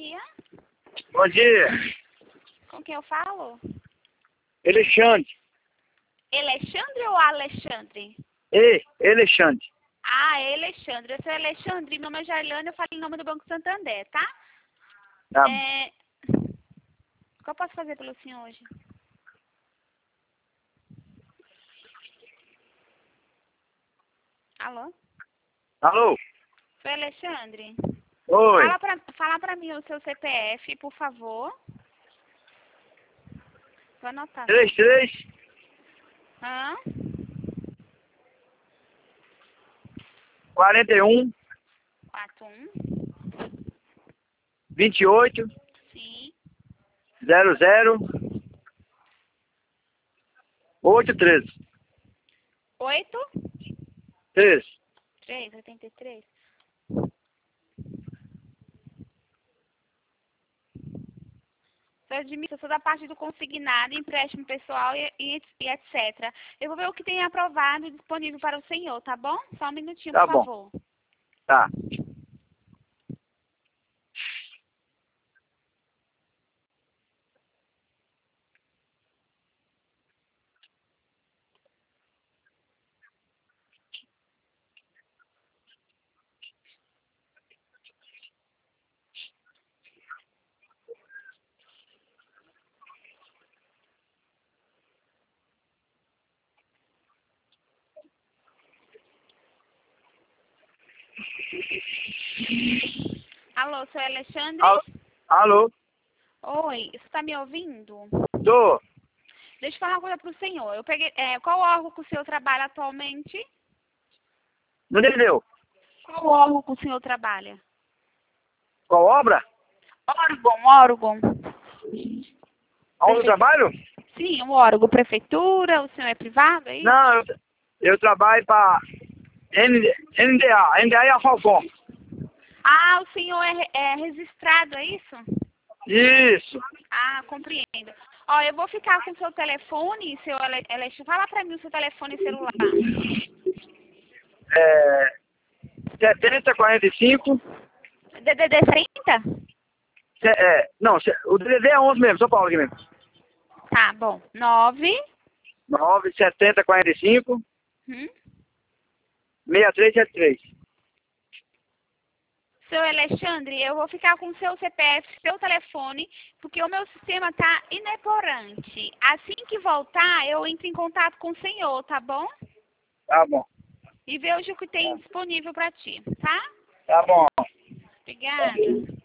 dia. Bom dia. Com quem eu falo? Alexandre. Alexandre ou Alexandre? Alexandre. Ah, é Alexandre. Eu sou Alexandre, meu nome é Jailane, eu falo em nome do Banco Santander, tá? Tá. O que eu posso fazer pelo senhor hoje? Alô? Alô? Sou Alexandre. Oi. Fala pra mim o seu CPF, por favor. Vou anotar. 33 Hã? 41 41. 28 Sim. 00 83 8? 3. 383. Sou admissão, sou da parte do consignado, empréstimo pessoal e etc. Eu vou ver o que tem aprovado e disponível para o senhor, tá bom? Só um minutinho, Tá por bom. favor. Tá. Alô, sou Alexandre? Alô? Oi, você está me ouvindo? Tô. Deixa eu falar uma coisa para o senhor. Eu peguei, qual órgão que o senhor trabalha atualmente? Não entendeu? Qual órgão que o senhor trabalha? Qual obra? Órgão. Onde eu trabalho? Sim, um órgão. Prefeitura, o senhor é privado, é isso? Não, eu trabalho para NDA e a Falcon. Ah, o senhor é registrado, é isso? Isso. Ah, compreendo. Ó, eu vou ficar com o seu telefone, seu Alexandre. Fala pra mim o seu telefone celular. 70 45. DDD 30? Não, o DDD é 11 mesmo, São Paulo aqui mesmo. Tá, bom. 9. 9 70 45 6373. Seu Alexandre, eu vou ficar com o seu CPF, seu telefone, porque o meu sistema tá inoperante. Assim que voltar, eu entro em contato com o senhor, tá bom? Tá bom. E vejo o que tem disponível pra ti, tá? Tá bom. Obrigada.